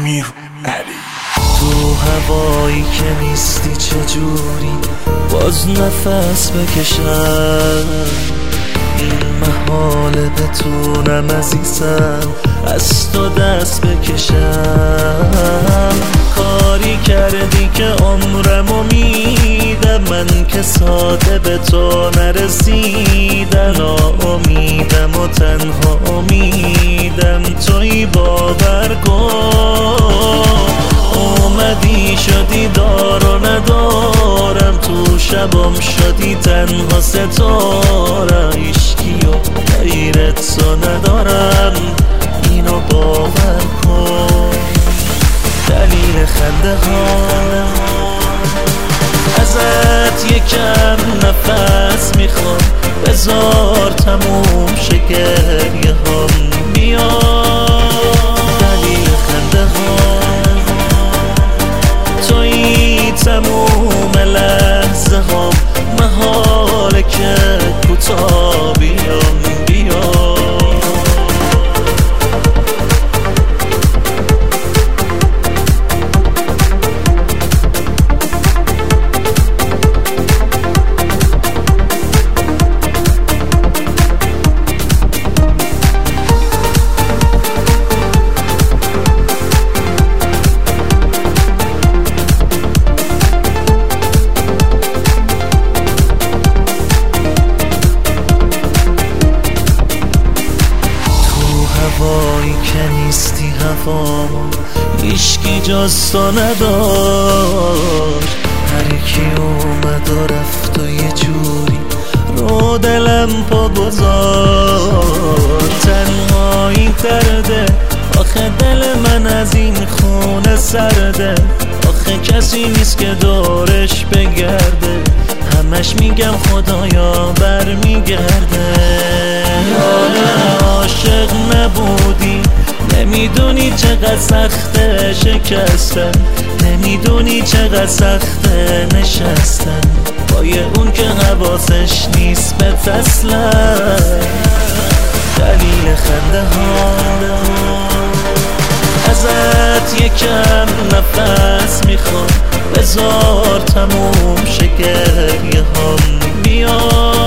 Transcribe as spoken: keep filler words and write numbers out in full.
امیر علی. تو هوایی که نیستی چجوری باز نفس بکشم، این محاله بتونم عزیزم از تو دست بکشم. کاری کردی که عمرمو میدم، من که ساده به تو نرسیدم. ناامیدم و تنها امیدم توی، باور کن. اومدی شدی دار و ندارم، تو شبم شدی تنها ستارم. عشقی و غیرت تو ندارم، اینو باور کن. دلیل خنده ها ازت یکم نفس میخوام، بذار تموم شه گریه هام بیاد. دلیل خنده ها توی تموم لحظه هام، محاله که کوتاه بیام بیام. هوایی که نیستی هوامو هیچکی جز تو نداشت. هر کی اومد و رفت و یه جوری رو دلم پا گذاشت. تنهایی کرده آخه دل من از این خونه سرده. آخه کسی نیست که دورش بگرده، همش میگم خدایا برمیگرده. عاشق نبودی نمیدونی چقدر سخته شکستن، نمیدونی چقدر سخته نشستن با یه اون که حواسش نیست به فصلن. دلیل خنده ها ازت یکم نفس میخوام، بذار تموم شه گریه هام بیاد.